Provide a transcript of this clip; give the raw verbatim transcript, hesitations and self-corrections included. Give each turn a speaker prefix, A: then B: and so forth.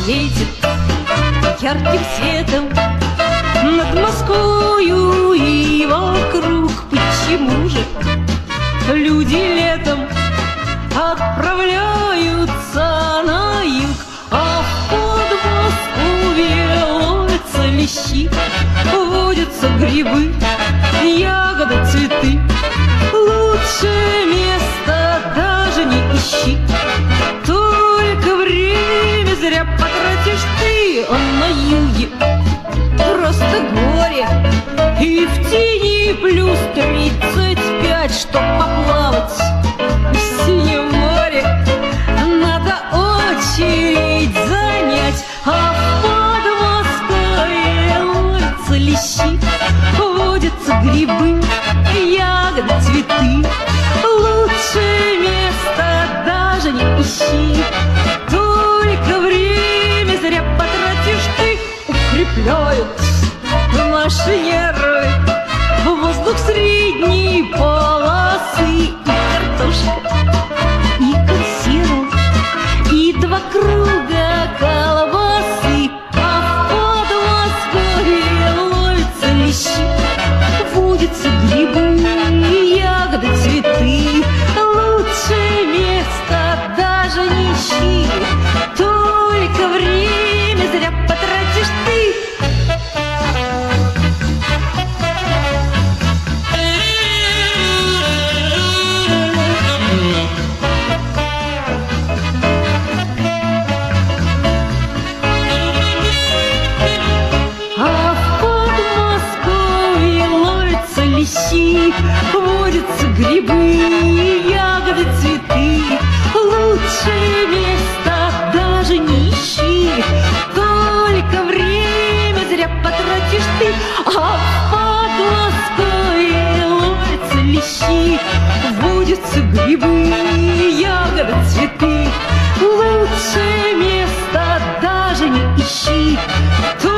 A: светит ярким светом над Москвою и вокруг. Почему же люди летом отправляются на юг, а в Подмосковье ловятся лещи, водятся грибы, ягоды, цветы? Лучше места даже не ищи, только время зря потратишь ты. А на юге просто горе, и в тени плюс тридцать пять. Чтоб поплавать в синем море, надо очередь занять, а в Подмосковье ловятся лещи, водятся грибы, ягоды, цветы. Лучше места даже не ищи, только время зря потратишь ты. Укрепляют наши нервы воздух средней полосы, и картошка, и консервы, и два круга колбасы. А в Подмосковье ловятся лещи, водятся грибы, ягоды, цветы. Лучше места даже не ищи, только время зря потратишь ты. Водятся грибы, ягоды, цветы. Лучше места даже не ищи, только время зря потратишь ты. А в Подмосковье ловятся лещи, водятся грибы, ягоды, цветы. Лучше места даже не ищи.